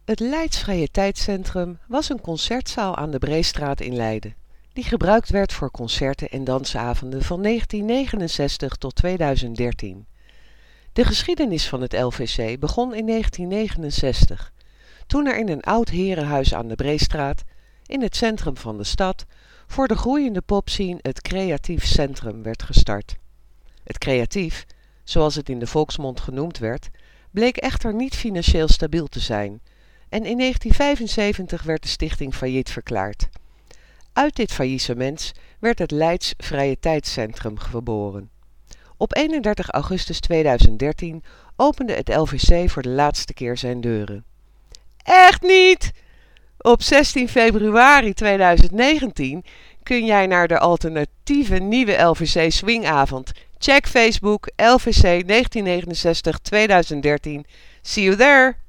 Het Leids Vrije Tijdscentrum was een concertzaal aan de Breestraat in Leiden, die gebruikt werd voor concerten en dansavonden van 1969 tot 2013. De geschiedenis van het LVC begon in 1969, toen er in een oud herenhuis aan de Breestraat, in het centrum van de stad, voor de groeiende popscene het Creatief Centrum werd gestart. Het Creatief, zoals het in de volksmond genoemd werd, bleek echter niet financieel stabiel te zijn en in 1975 werd de stichting failliet verklaard. Uit dit faillissement werd het Leids Vrije Tijdscentrum geboren. Op 31 augustus 2013 opende het LVC voor de laatste keer zijn deuren. Echt niet! Op 16 februari 2019 kun jij naar de alternatieve nieuwe LVC Swingavond. Check Facebook LVC 1969-2013. See you there!